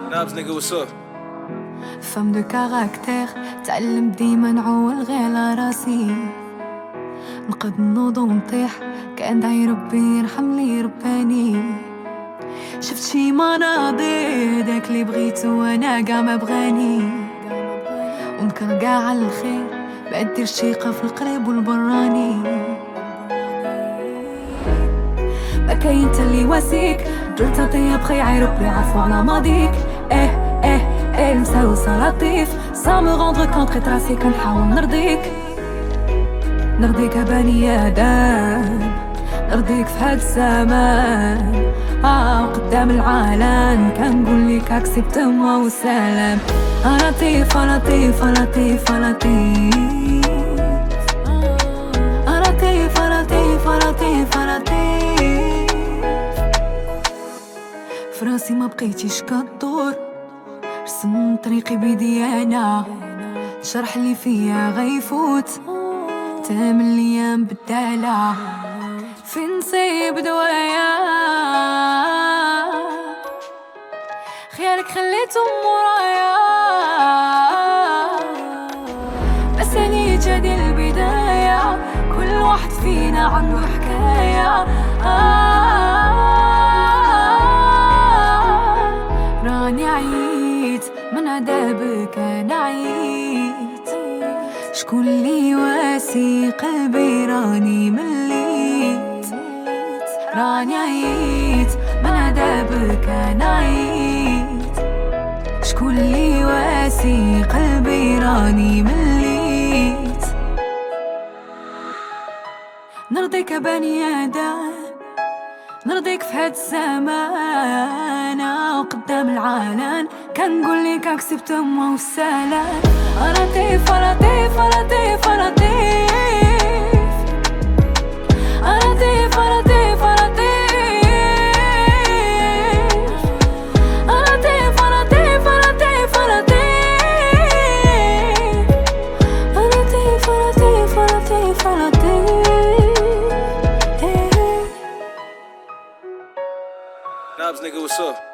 Nabs nigga, what's up? فم دو كاركتير تعلم ديما نعول غير راسي، نقد نوض ونطيح كان دعي ربي يرحم لي رباني. شفت شي مناظر داك اللي بغيتو وانا قاع ما بغاني، ونذكر قاع على الخير بعد دير شيقة في القريب والبراني. ما كاين تالي واسيك درت طيب خيعي ربي عفو على ماضيك. مساوسة لطيف سا مو غوندر كونت راسي كنحاول نرضيك بني آدم، نرضيك في هاد الزمان. قدام العالم كنقول ليك اكسبت موا وسلام. لطيف لطيف لطيف لطيف لطيف لطيف لطيف لطيف. فراسي ما بقيتيش كدور، رسم طريقي بيدي انا، شرح اللي فيا غيفوت تام الايام بالدالة. فين نسيب دوايا خيالك خليتهم ورايا، بس اني جادي البداية، كل واحد فينا عنده حكاية. راني عييت من عذابك انا عييت، شكون اللي واسي قلبي راني مليت. راني عييت من عذابك انا عييت، شكون اللي واسي قلبي راني مليت. نرضيك بني آدم، نرضيك في هاد الزمان، وقدام العالم كنقول ليك اكسبت موا والسلام. لطيف لطيف لطيف لطيف لطيف لطيف لطيف لطيف لطيف لطيف لطيف لطيف لطيف لطيف. Nabs nigga, what's up?